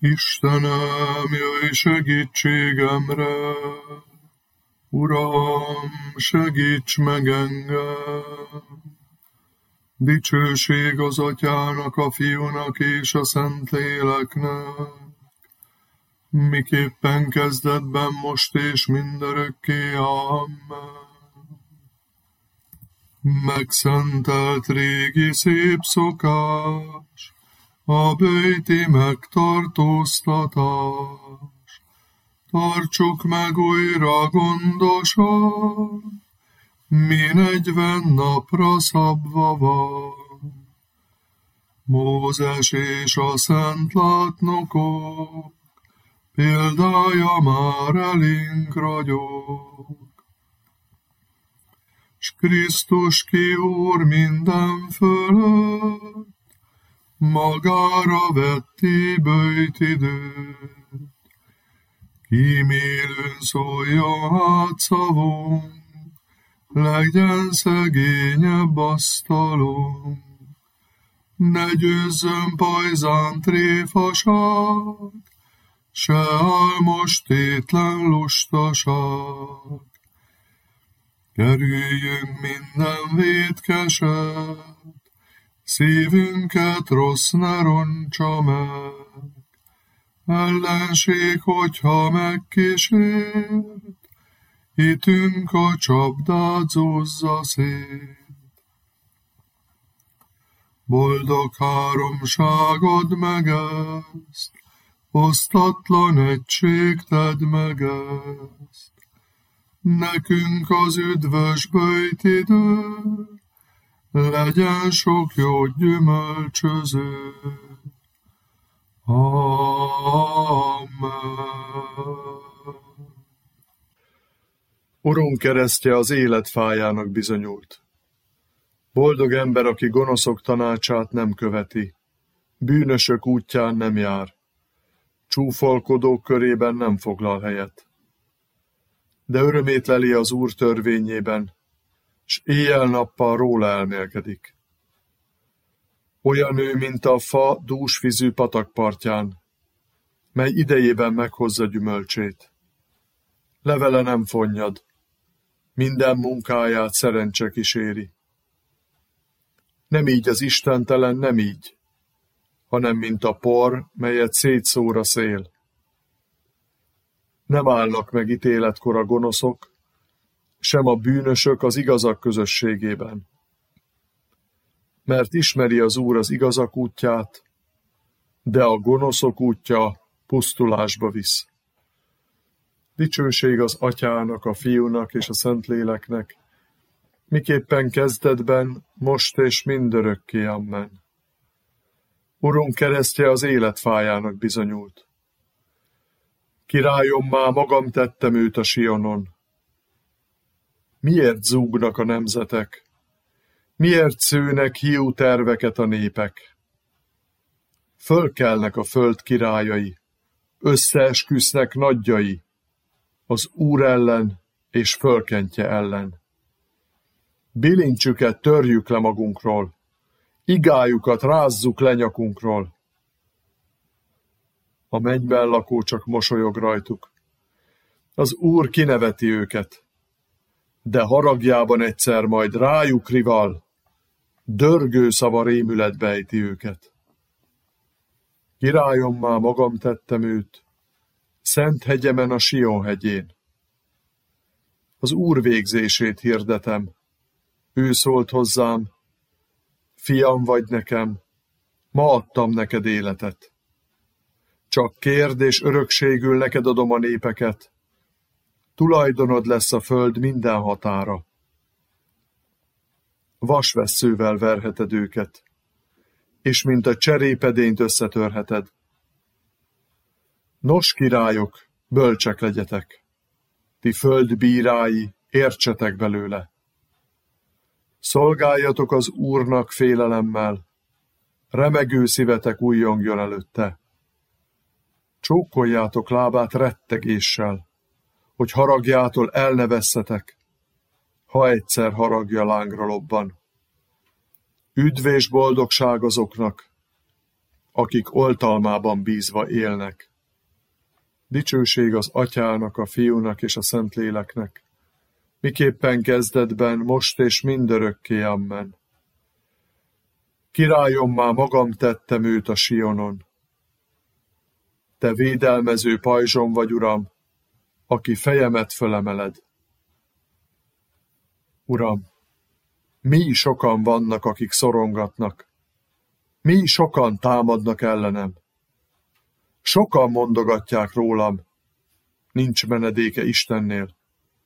Istenem, jöjj segítségemre! Uram, segíts meg engem! Dicsőség az Atyának, a Fiúnak és a Szentléleknek, miképpen kezdetben, most és mindörökké. Amen. Megszentelt régi szép szokás, a böjti megtartóztatás. Tartsuk meg újra gondosan, mi 40 napra szabva van. Mózes és a szentlátnokok példája már elénk ragyog. S Krisztus ki Úr minden fölött, magára vetti böjtidőt. Kímélőn szóljon hát szavunk, legyen szegényebb asztalunk. Ne győzzön pajzán tréfaság, se álmos tétlen lustaság. Kerüljünk minden vétkeset, szívünket rossz ne roncsa meg. Ellenség, hogyha megkísért, hitünk a csapdát zúzza szét. Boldog háromságod meg ezt, osztatlan egység tedd meg ezt. Nekünk az üdvös böjtidő, legyen sok jó gyümölcsöző. Amen. Urunk keresztje az élet fájának bizonyult. Boldog ember, aki gonoszok tanácsát nem követi, bűnösök útján nem jár, csúfolkodók körében nem foglal helyet. De örömét leli az Úr törvényében, s éjjel-nappal róla elmélkedik. Olyan ő, mint a fa dúsvízű patakpartján, mely idejében meghozza gyümölcsét. Levele nem fonnyad, minden munkáját szerencse kíséri. Nem így az istentelen, nem így, hanem mint a por, melyet szétszór a szél. Nem állnak meg ítéletkor a gonoszok, sem a bűnösök az igazak közösségében. Mert ismeri az Úr az igazak útját, de a gonoszok útja pusztulásba visz. Dicsőség az Atyának, a Fiúnak és a Szentléleknek, miképpen kezdetben, most és mindörökké. Amen. Urunk keresztje az élet fájának bizonyult. Királyommá magam tettem őt a Sionon. Miért zúgnak a nemzetek? Miért szőnek hiú terveket a népek? Fölkelnek a föld királyai, összeesküsznek nagyjai, az Úr ellen és fölkentje ellen. Bilincsüket törjük le magunkról, igájukat rázzuk le nyakunkról. A mennyben lakó csak mosolyog rajtuk. Az Úr kineveti őket, de haragjában egyszer majd rájuk rival, dörgő szava rémületbe ejti őket. Királyommá magam tettem őt, szent hegyemen a Sion hegyén. Az Úr végzését hirdetem, ő szólt hozzám, fiam vagy nekem, ma adtam neked életet. Csak kérd, és örökségül neked adom a népeket, tulajdonod lesz a föld minden határa. Vasvesszővel verheted őket, és mint a cserépedényt összetörheted. Nos, királyok, bölcsek legyetek, ti föld bírái, értsetek belőle. Szolgáljatok az Úrnak félelemmel, remegő szívetek újjongjon előtte. Csókoljátok lábát rettegéssel, hogy haragjától el ne vesszetek, ha egyszer haragja lángra lobban. Üdv és boldogság azoknak, akik oltalmában bízva élnek. Dicsőség az Atyának, a Fiúnak és a Szentléleknek, miképpen kezdetben, most és mindörökké, amen. Királyommá magam tettem őt a Sionon. Te védelmező pajzsom vagy, Uram, aki fejemet fölemeled. Uram, mi sokan vannak, akik szorongatnak, mi sokan támadnak ellenem. Sokan mondogatják rólam, nincs menedéke Istennél.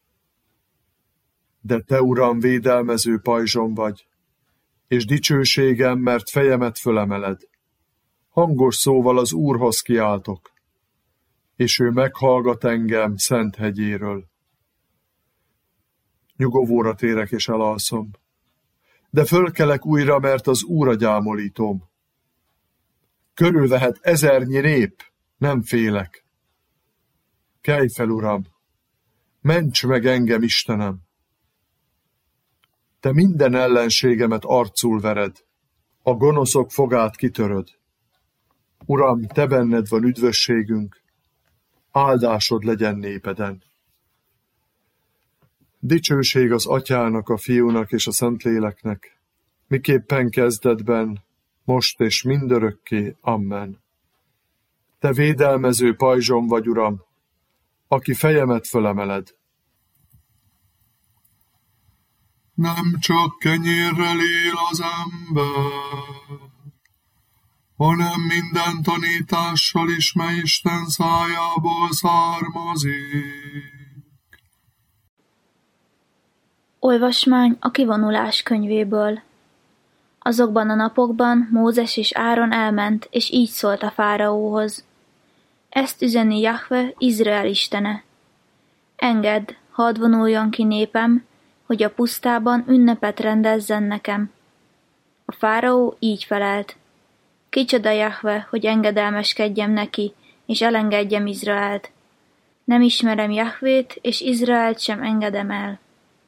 De te, Uram, védelmező pajzsom vagy, és dicsőségem, mert fejemet fölemeled. Hangos szóval az Úrhoz kiáltok, és ő meghallgat engem szent hegyéről. Nyugovóra térek és elalszom, de fölkelek újra, mert az Úr a gyámolítóm. Körülvehet ezernyi nép, nem félek. Kelj fel, Uram, ments meg engem, Istenem! Te minden ellenségemet arcul vered, a gonoszok fogát kitöröd. Uram, te benned van üdvösségünk, áldásod legyen népeden. Dicsőség az Atyának, a Fiúnak és a Szentléleknek, miképpen kezdetben, most és mindörökké, amen. Te védelmező pajzsom vagy, Uram, aki fejemet fölemeled. Nem csak kenyérrel él az ember, hanem minden tanítással is, mely Isten szájából származik. Olvasmány a kivonulás könyvéből. Azokban a napokban Mózes és Áron elment, és így szólt a fáraóhoz. Ezt üzeni Jahve, Izrael istene. Engedd, hadd vonuljon ki népem, hogy a pusztában ünnepet rendezzen nekem. A fáraó így felelt. Kicsoda Jahve, hogy engedelmeskedjem neki, és elengedjem Izraelt. Nem ismerem Jahvét, és Izraelt sem engedem el.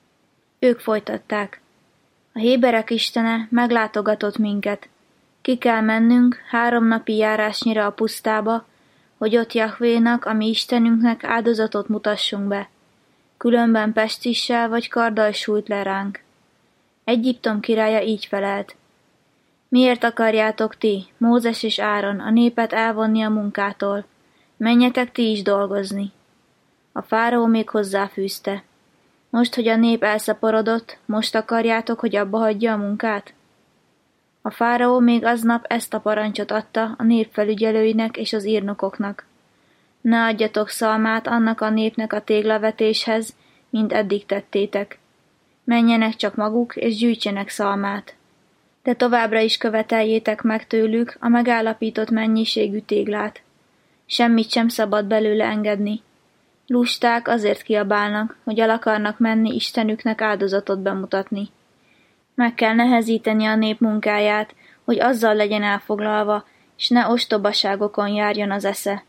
Ők folytatták. A héberek istene meglátogatott minket. Ki kell mennünk 3 napi járásnyira a pusztába, hogy ott Jahvénak, a mi Istenünknek áldozatot mutassunk be. Különben pestissel vagy karddal sújt le ránk. Egyiptom királya így felelt. Miért akarjátok ti, Mózes és Áron, a népet elvonni a munkától? Menjetek ti is dolgozni. A fáraó még hozzáfűzte. Most, hogy a nép elszaporodott, most akarjátok, hogy abba hagyja a munkát? A fáraó még aznap ezt a parancsot adta a nép felügyelőinek és az írnokoknak. Ne adjatok szalmát annak a népnek a téglavetéshez, mint eddig tettétek. Menjenek csak maguk, és gyűjtsenek szalmát. De továbbra is követeljétek meg tőlük a megállapított mennyiségű téglát. Semmit sem szabad belőle engedni. Lusták azért kiabálnak, hogy el akarnak menni Istenüknek áldozatot bemutatni. Meg kell nehezíteni a nép munkáját, hogy azzal legyen elfoglalva, s ne ostobaságokon járjon az esze.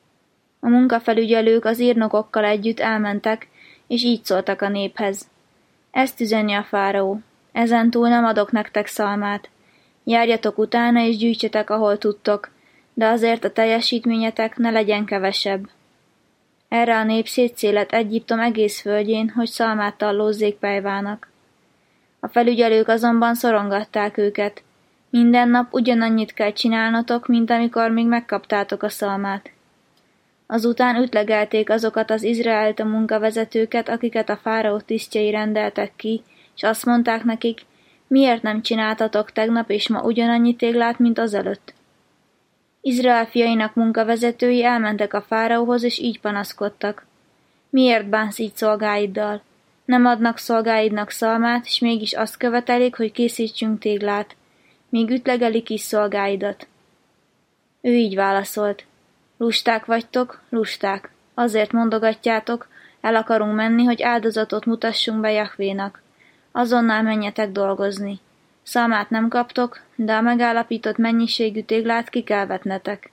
A munkafelügyelők az írnokokkal együtt elmentek, és így szóltak a néphez. Ezt üzeni a fáraó. Ezentúl nem adok nektek szalmát. Járjatok utána, és gyűjtsetek, ahol tudtok, de azért a teljesítményetek ne legyen kevesebb. Erre a nép szétszélet Egyiptom egész földjén, hogy szalmát tallózzék pejvának. A felügyelők azonban szorongatták őket. Minden nap ugyanannyit kell csinálnotok, mint amikor még megkaptátok a szalmát. Azután ütlegelték azokat az izraelita munkavezetőket, akiket a fáraó tisztjei rendeltek ki, és azt mondták nekik, miért nem csináltatok tegnap és ma ugyanannyi téglát, mint azelőtt? Izrael fiainak munkavezetői elmentek a fáraóhoz, és így panaszkodtak. Miért bánsz így szolgáiddal? Nem adnak szolgáidnak szalmát, és mégis azt követelik, hogy készítsünk téglát, míg ütlegelik is szolgáidat. Ő így válaszolt. Lusták vagytok, lusták. Azért mondogatjátok, el akarunk menni, hogy áldozatot mutassunk be Jahvénak. Azonnal menjetek dolgozni. Szalmát nem kaptok, de a megállapított mennyiségű téglát ki kell vetnetek.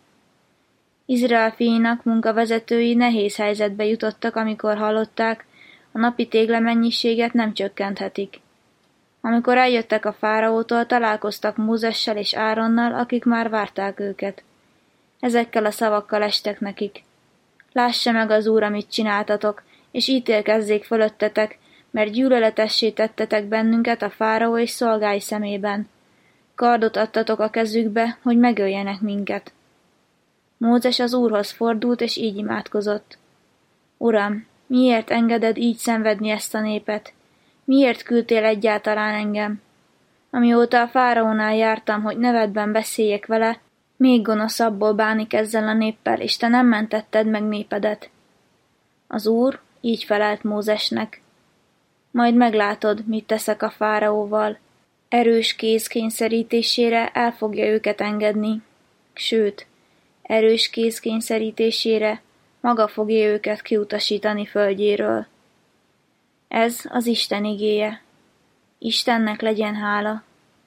Izrael fiainak munkavezetői nehéz helyzetbe jutottak, amikor hallották, a napi tégla mennyiséget nem csökkenthetik. Amikor eljöttek a fáraótól, találkoztak Mózessel és Áronnal, akik már várták őket. Ezekkel a szavakkal estek nekik: lássa meg az Úr, amit csináltatok, és ítélkezzék fölöttetek, mert gyűlöletessé tettetek bennünket a fáraó és szolgái szemében. Kardot adtatok a kezükbe, hogy megöljenek minket. Mózes az Úrhoz fordult, és így imádkozott: Uram, miért engeded így szenvedni ezt a népet? Miért küldtél egyáltalán engem? Amióta a fáraónál jártam, hogy nevedben beszéljek vele, még gonoszabbul bánik ezzel a néppel, és te nem mentetted meg népedet. Az Úr így felelt Mózesnek: majd meglátod, mit teszek a fáraóval. Erős kéz kényszerítésére el fogja őket engedni, sőt, erős kéz kényszerítésére maga fogja őket kiutasítani földjéről. Ez az Isten igéje. Istennek legyen hála.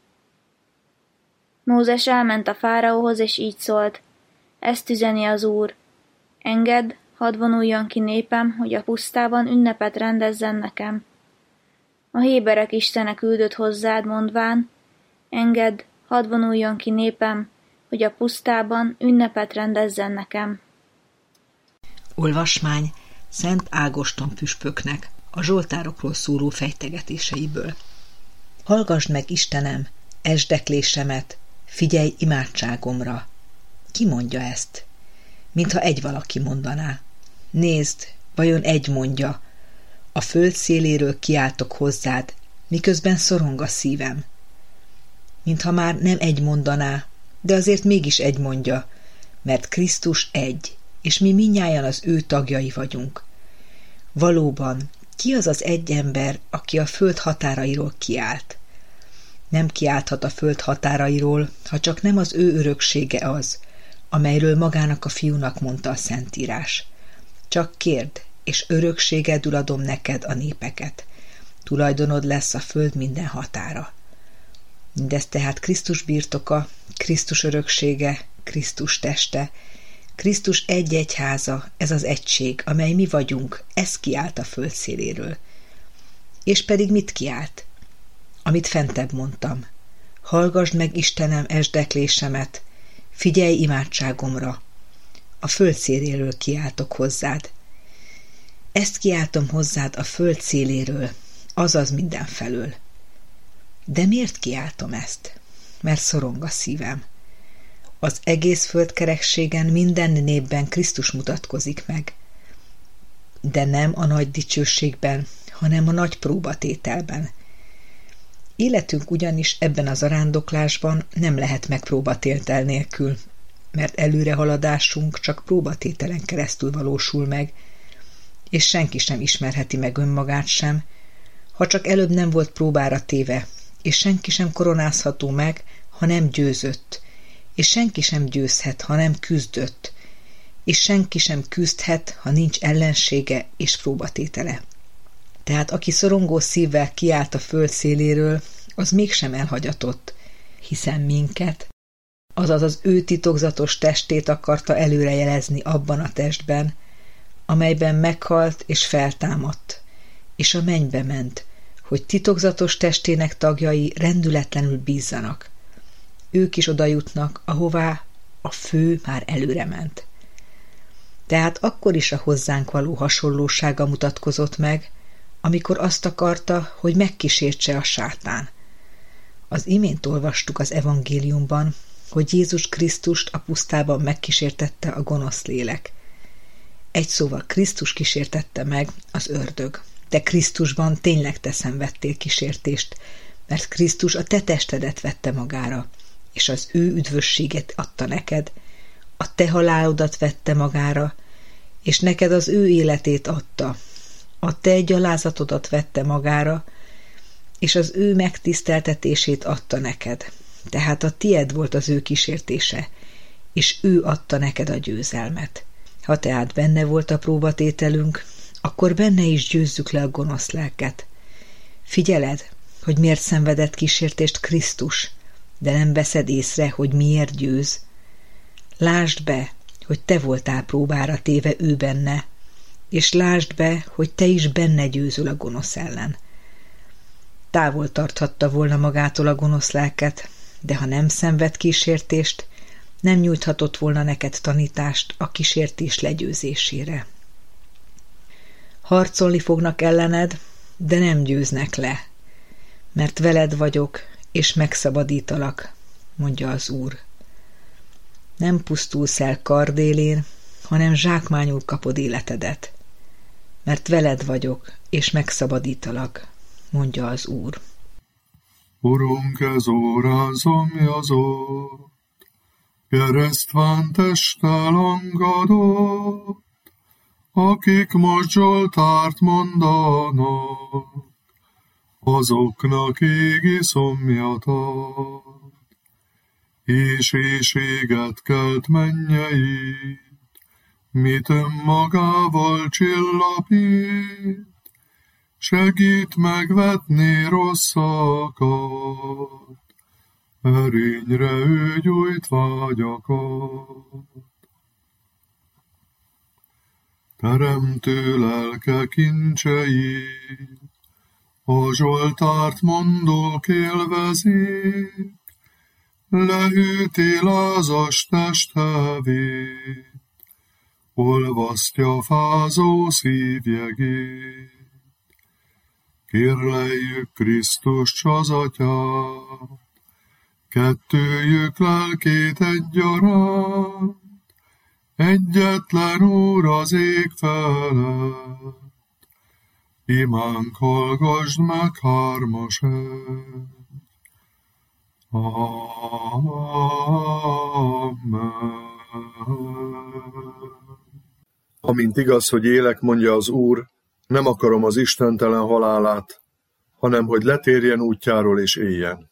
Mózes elment a fáraóhoz, és így szólt: ezt üzeni az Úr: engedd, hadd vonuljon ki népem, hogy a pusztában ünnepet rendezzen nekem. A héberek istene küldött hozzád, mondván: engedd, hadd vonuljon ki népem, hogy a pusztában ünnepet rendezzen nekem. Olvasmány Szent Ágoston püspöknek a zsoltárokról szóló fejtegetéseiből. Hallgasd meg, Istenem, esdeklésemet, figyelj imádságomra. Ki mondja ezt? Mintha egy valaki mondaná. Nézd, vajon egy mondja: a föld széléről kiáltok hozzád, miközben szorong a szívem. Mintha már nem egy mondaná, de azért mégis egy mondja, mert Krisztus egy, és mi mindnyájan az ő tagjai vagyunk. Valóban, ki az az egy ember, aki a föld határairól kiált? Nem kiálthat a föld határairól, ha csak nem az ő öröksége az, amelyről magának a fiúnak mondta a Szentírás. Csak kérd, és örökségedül adom neked a népeket. Tulajdonod lesz a föld minden határa. Mindez tehát Krisztus birtoka, Krisztus öröksége, Krisztus teste, Krisztus egy egyháza, ez az egység, amely mi vagyunk, ez kiált a föld széléről. És pedig mit kiált? Amit fentebb mondtam: hallgasd meg, Istenem, esdeklésemet, figyelj imádságomra. A föld széléről kiáltok hozzád. Ezt kiáltom hozzád a föld széléről, azaz mindenfelől. De miért kiáltom ezt? Mert szorong a szívem. Az egész földkerekségen minden népben Krisztus mutatkozik meg. De nem a nagy dicsőségben, hanem a nagy próbatételben. Életünk ugyanis ebben az zarándoklásban nem lehet megpróbatétel nélkül, mert előrehaladásunk csak próbatételen keresztül valósul meg, és senki sem ismerheti meg önmagát sem, ha csak előbb nem volt próbára téve, és senki sem koronázható meg, ha nem győzött, és senki sem győzhet, ha nem küzdött, és senki sem küzdhet, ha nincs ellensége és próbatétele. Tehát aki szorongó szívvel kiált a föld széléről, az mégsem elhagyatott, hiszen minket, azaz az ő titokzatos testét akarta előrejelezni abban a testben, amelyben meghalt és feltámadt, és a mennybe ment, hogy titokzatos testének tagjai rendületlenül bízzanak. Ők is oda jutnak, ahová a fő már előre ment. Tehát akkor is a hozzánk való hasonlósága mutatkozott meg, amikor azt akarta, hogy megkísértse a sátán. Az imént olvastuk az evangéliumban, hogy Jézus Krisztust a pusztában megkísértette a gonosz lélek. Egy szóval Krisztus kísértette meg az ördög. De Krisztusban tényleg te szenvedtél kísértést, mert Krisztus a te testedet vette magára, és az ő üdvösséget adta neked, a te halálodat vette magára, és neked az ő életét adta, a te gyalázatodat vette magára, és az ő megtiszteltetését adta neked. Tehát a tied volt az ő kísértése, és ő adta neked a győzelmet. Ha tehát benne volt a próbatételünk, akkor benne is győzzük le a gonosz lelket. Figyeled, hogy miért szenvedett kísértést Krisztus, de nem veszed észre, hogy miért győz. Lásd be, hogy te voltál próbára téve ő benne, és lásd be, hogy te is benne győzöl a gonosz ellen. Távol tarthatta volna magától a gonosz lelket, de ha nem szenved kísértést, nem nyújthatott volna neked tanítást a kísértés legyőzésére. Harcolni fognak ellened, de nem győznek le, mert veled vagyok, és megszabadítalak, mondja az Úr. Nem pusztulsz el kardélén, hanem zsákmányul kapod életedet, mert veled vagyok, és megszabadítalak, mondja az Úr. Urunk, ez órán zomjazott, keresztván testtel angadott, akik most Zsoltárt mondanak, azoknak égi szomjat, és éhséget kelt mennyeit, mit önmagával csillapít, segít megvetni rosszakat, erényre ő gyújt vágyakat. Teremtő lelke kincseit, a Zsoltárt mondók élvezik, lehűti lázas testhevét, olvasztja fázó szívjegét. Kérleljük Krisztus az Atyát, kettőjük lelkét egyaránt, egyetlen Úr az ég felett, imánk hallgasd meg hármasát. Amen. Amint igaz, hogy élek, mondja az Úr, nem akarom az istentelen halálát, hanem hogy letérjen útjáról és éljen.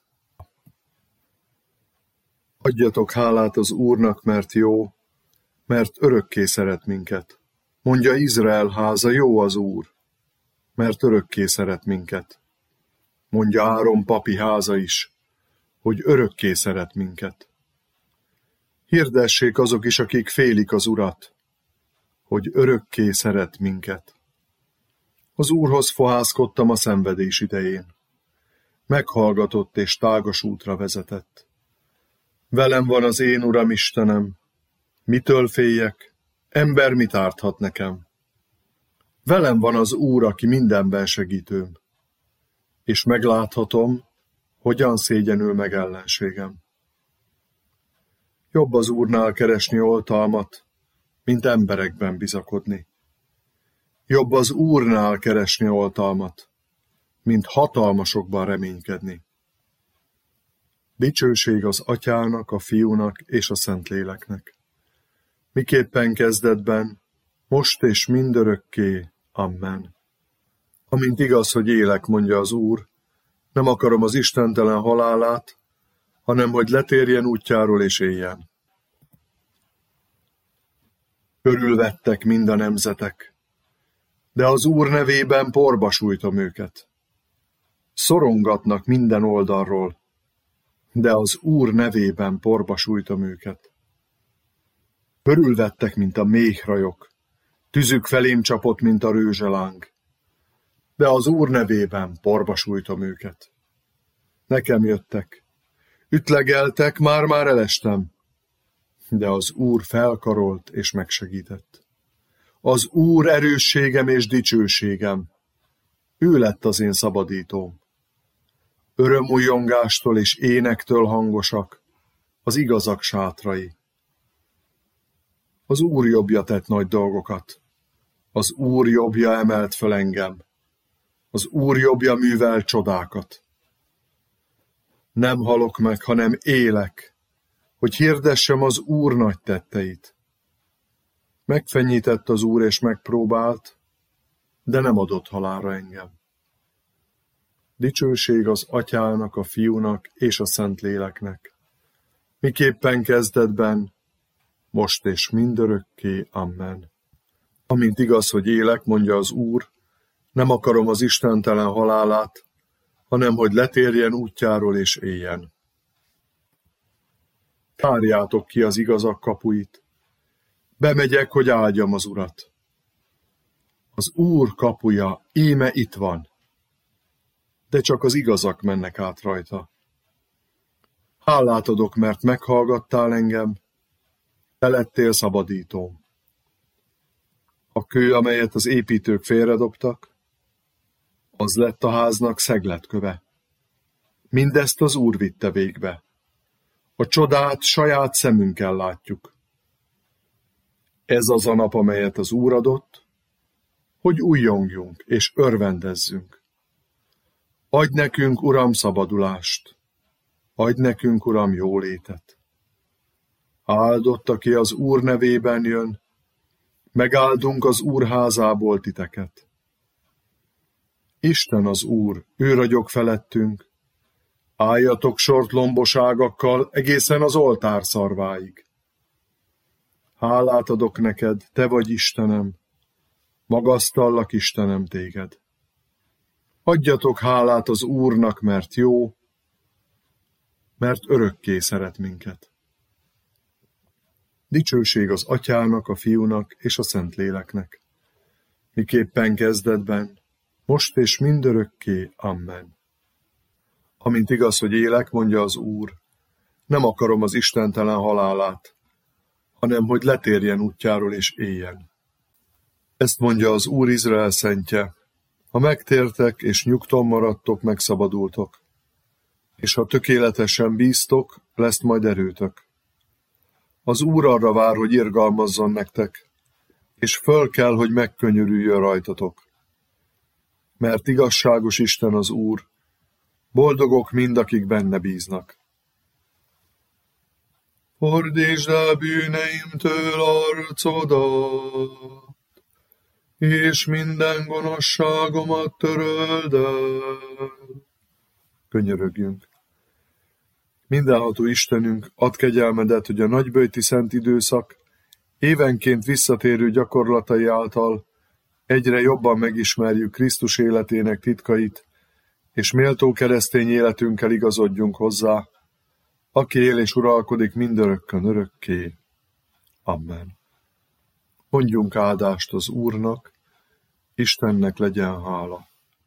Adjatok hálát az Úrnak, mert jó, mert örökké szeret minket. Mondja Izrael háza, jó az Úr, mert örökké szeret minket. Mondja Áron papi háza is, hogy örökké szeret minket. Hirdessék azok is, akik félik az Urat, hogy örökké szeret minket. Az Úrhoz fohászkodtam a szenvedés idején. Meghallgatott és tágas útra vezetett. Velem van az én Uram Istenem, mitől féljek, ember mit árthat nekem? Velem van az Úr, aki mindenben segítőm, és megláthatom, hogyan szégyenül meg ellenségem. Jobb az Úrnál keresni oltalmat, mint emberekben bizakodni. Jobb az Úrnál keresni oltalmat, mint hatalmasokban reménykedni. Dicsőség az Atyának, a Fiúnak és a Szentléleknek. Miképpen kezdetben, most és mindörökké. Amen. Amint igaz, hogy élek, mondja az Úr, nem akarom az istentelen halálát, hanem hogy letérjen útjáról és éljen. Körülvettek mind a nemzetek, de az Úr nevében porba sújtom őket. Szorongatnak minden oldalról, de az Úr nevében porba sújtom őket. Körülvettek, mint a méhrajok, tüzük felém csapott, mint a rőzseláng, de az Úr nevében porba sújtom őket. Nekem jöttek, ütlegeltek, már elestem, de az Úr felkarolt és megsegített. Az Úr erősségem és dicsőségem, ő lett az én szabadítóm. Örömújjongástól és énektől hangosak az igazak sátrai. Az Úr jobbja tett nagy dolgokat, az Úr jobbja emelt föl engem, az Úr jobbja művel csodákat. Nem halok meg, hanem élek, hogy hirdessem az Úr nagy tetteit. Megfenyített az Úr és megpróbált, de nem adott halálra engem. Dicsőség az Atyának, a Fiúnak és a Szentléleknek. Miképpen kezdetben, most és mindörökké. Amen. Amint igaz, hogy élek, mondja az Úr, nem akarom az istentelen halálát, hanem hogy letérjen útjáról és éljen. Tárjátok ki az igazak kapuit. Bemegyek, hogy áldjam az Urat. Az Úr kapuja íme itt van. de csak az igazak mennek át rajta. Hálát adok, mert meghallgattál engem, te lettél szabadítóm. A kő, amelyet az építők félredobtak, az lett a háznak szegletköve. Mindezt az Úr vitte végbe. A csodát saját szemünkkel látjuk. Ez az a nap, amelyet az Úr adott, hogy újjongjunk és örvendezzünk. Adj nekünk, Uram, szabadulást, adj nekünk, Uram, jólétet. Áldott, aki az Úr nevében jön, megáldunk az Úr házából titeket. Isten az Úr, ő ragyog felettünk, álljatok sort lomboságakkal egészen az oltár szarváig. Hálát adok neked, te vagy Istenem, magasztallak, Istenem, téged. Adjatok hálát az Úrnak, mert jó, mert örökké szeret minket. Dicsőség az Atyának, a Fiúnak és a Szentléleknek, miképpen kezdetben, most és mindörökké. Amen. Amint igaz, hogy élek, mondja az Úr, nem akarom az istentelen halálát, hanem hogy letérjen útjáról és éljen. Ezt mondja az Úr, Izrael szentje, ha megtértek és nyugton maradtok, megszabadultok, és ha tökéletesen bíztok, lesz majd erőtök. Az Úr arra vár, hogy irgalmazzon nektek, és föl kell, hogy megkönyörüljön rajtatok. Mert igazságos Isten az Úr, boldogok mind, akik benne bíznak. Fordítsd el bűneimtől arcodat, és minden gonoszságomat töröld el. Könyörögjünk. Mindenható Istenünk, add kegyelmedet, hogy a nagyböjti szent időszak évenként visszatérő gyakorlatai által egyre jobban megismerjük Krisztus életének titkait, és méltó keresztény életünkkel igazodjunk hozzá, aki él és uralkodik mindörökkön örökké. Amen. Mondjunk áldást az Úrnak, Istennek legyen hála.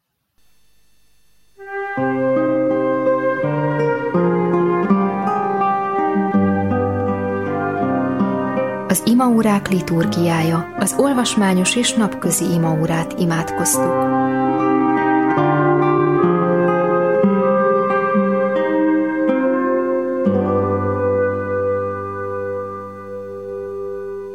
Az imaórák liturgiája, az olvasmányos és napközi imaórát imádkoztuk.